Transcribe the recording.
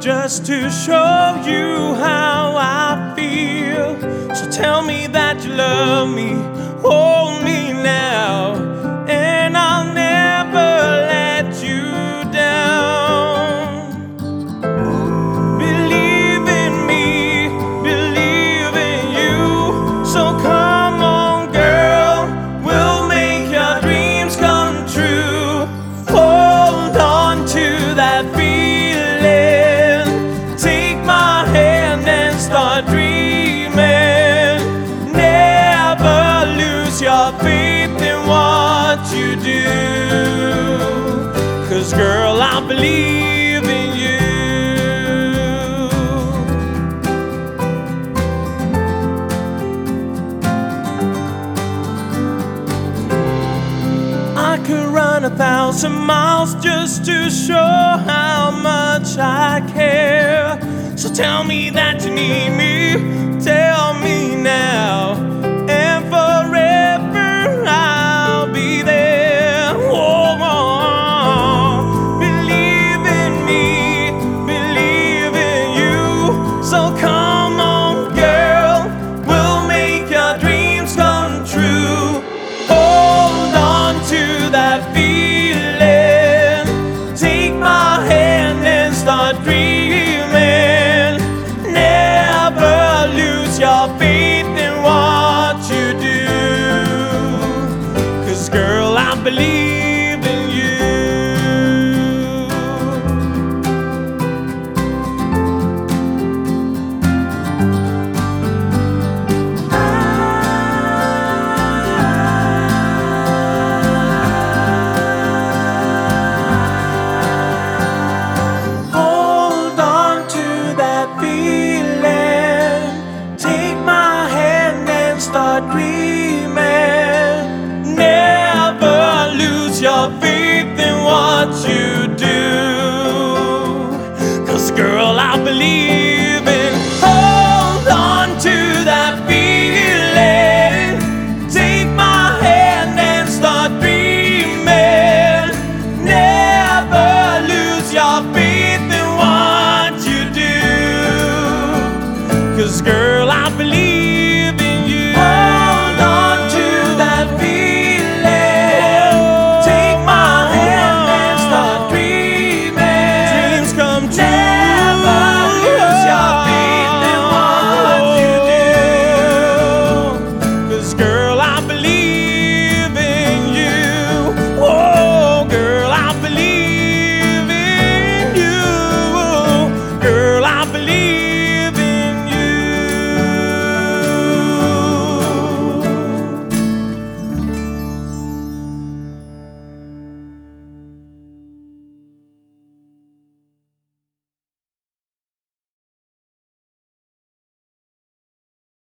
just to show you how I feel. So tell me that you love me, hold me now, and I'll never let you down. Believe in me, believe in you. So come on, girl, we'll make your dreams come true. Hold on to that feeling, take my hand and start dreaming. Never lose your faith in what you do, 'cause girl, I believe in you. I could run 1,000 miles just to show how much I care. So tell me that you need me, tell me now, and forever I'll be there. Oh, believe in me, believe in you. So come on, girl, we'll make your dreams come true. Hold on to that feeling, take my hand and start dreaming. Never lose your faith in what you do, 'cause girl, I believe in you. Hold on to that feeling, take my hand and start dreaming. Never lose your faith in what you do, 'cause girl, I believe in. Hold on to that feeling, take my hand and start dreaming. Never lose your faith in what you do, 'cause girl,